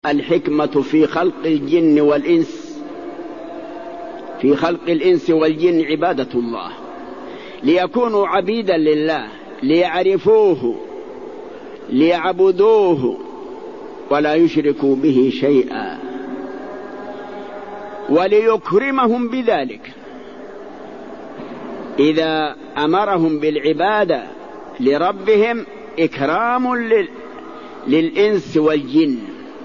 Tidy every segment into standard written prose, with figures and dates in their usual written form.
الحكمة في خلق الجن والإنس، في خلق الإنس والجن عبادة الله، ليكونوا عبيدا لله، ليعرفوه، ليعبدوه، ولا يشركوا به شيئا، وليكرمهم بذلك إذا أمرهم بالعبادة لربهم إكرام للإنس والجن.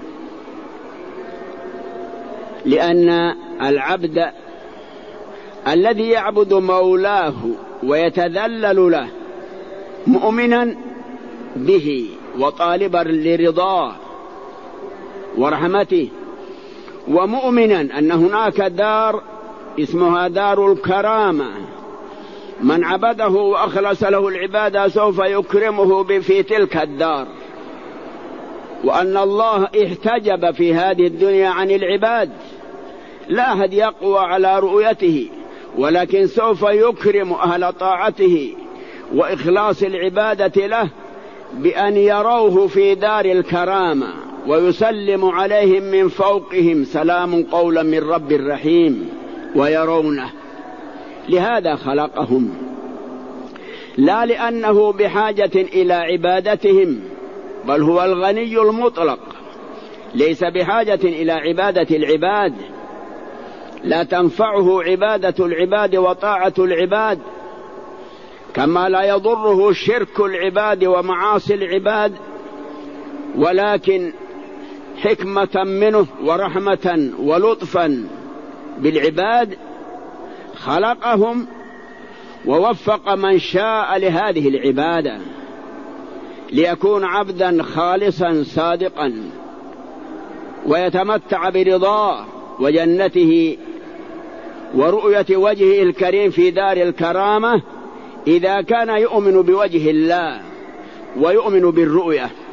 لأن العبد الذي يعبد مولاه ويتذلل له مؤمنا به وطالبا لرضاه ورحمته، ومؤمنا أن هناك دار اسمها دار الكرامة، من عبده وأخلص له العبادة سوف يكرمه في تلك الدار، وأن الله احتجب في هذه الدنيا عن العباد، لا أحد يقوى على رؤيته، ولكن سوف يكرم أهل طاعته وإخلاص العبادة له بأن يروه في دار الكرامة ويسلم عليهم من فوقهم سلام قولا من رب رحيم ويرونه. لهذا خلقهم، لا لأنه بحاجة إلى عبادتهم، بل هو الغني المطلق، ليس بحاجة إلى عبادة العباد، لا تنفعه عبادة العباد وطاعة العباد، كما لا يضره شرك العباد ومعاصي العباد، ولكن حكمة منه ورحمة ولطفا بالعباد خلقهم ووفق من شاء لهذه العبادة ليكون عبدا خالصا صادقا ويتمتع برضاه وجنته ورؤية وجهه الكريم في دار الكرامة إذا كان يؤمن بوجه الله ويؤمن بالرؤية.